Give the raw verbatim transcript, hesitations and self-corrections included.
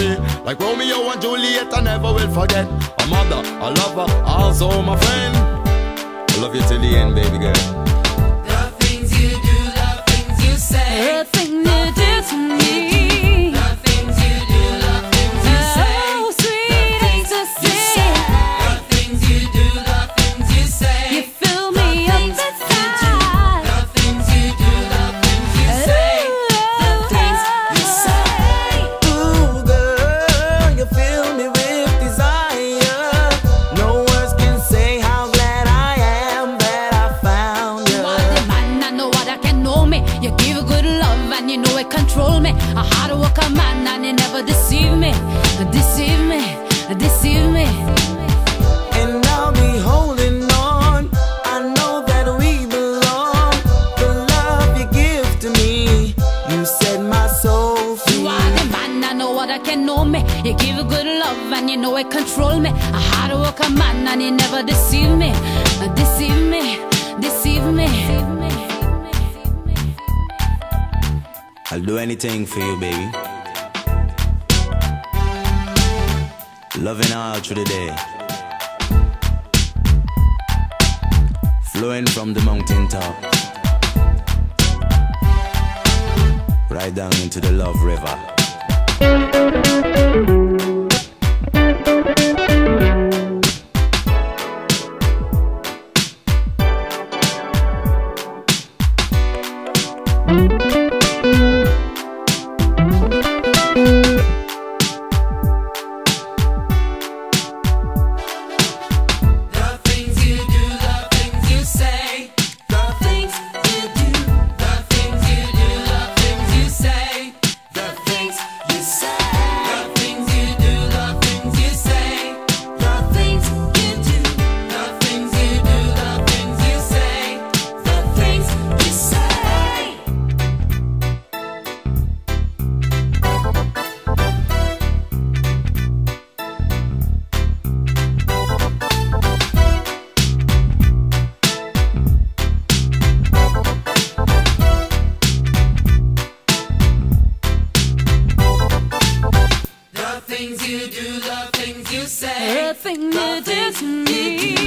me. Like Romeo and Juliet, I never will forget. A mother, a lover, also my friend. I love you till the end, baby girl. The things you do, the things you say, the things you do to me. the things you do, the things you say, Oh, sweet ecstasy. the things you do, the things you say, You fill me up inside. the things you do, the things you say, the things you say. Ooh, girl, you fill me with desire. No words can say how glad I am that I found you. What the man, I know what I can know me. You give a good love and you know it control me. A hard worker man and you never deceive me. Deceive me, deceive me. And I'll be holding on. I know that we belong. The love you give to me, you set my soul free. You are the man, I know what I can know me. You give a good love and you know it control me. A hard worker man and you never deceive me. Deceive me, deceive me. I'll do anything for you, baby. Loving all through the day, flowing from the mountain top right down into the love river. The things you do, the things you say, the things you do, the things you do, the things you say, the things you say, the things you do, the things you say, the things you do, the things you do, the things you say, the things you say. The things you do, the things you say, The thing you do to me.